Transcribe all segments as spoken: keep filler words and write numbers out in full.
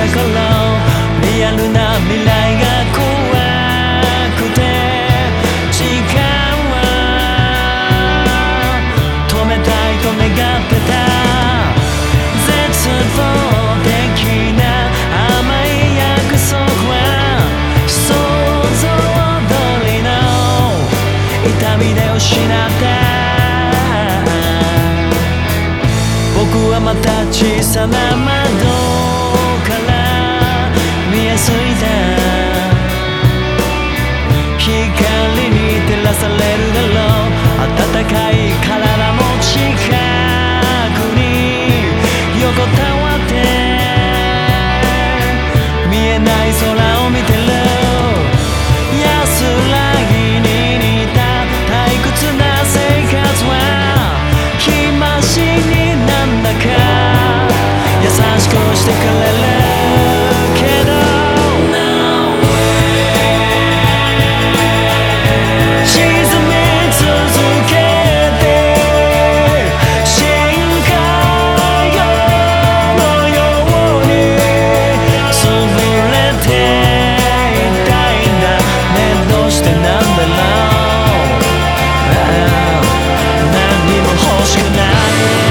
た頃、リアルな未来が怖くて、時間は止めたいと願ってた。絶望的な甘い約束は想像通りの痛みで失った。僕はまた小さな窓から見えすぎた光に照らされるだろう。暖かい体の近くに横たわって見えない空を見てる。安らぎに似た退屈な生活は日増しになんだか優しくしてくれるけど、沈み続けて深海魚のように潰れていたいんだね。どうしてなんだろう、何にも欲しくない。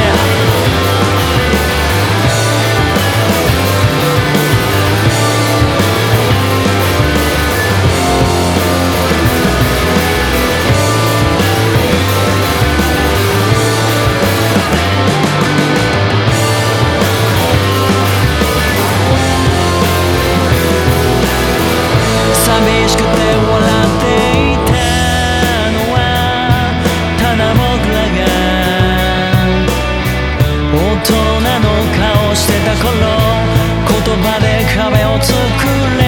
寂しくて笑っていたのはただ僕らが大人の顔してた頃、言葉で壁を作れ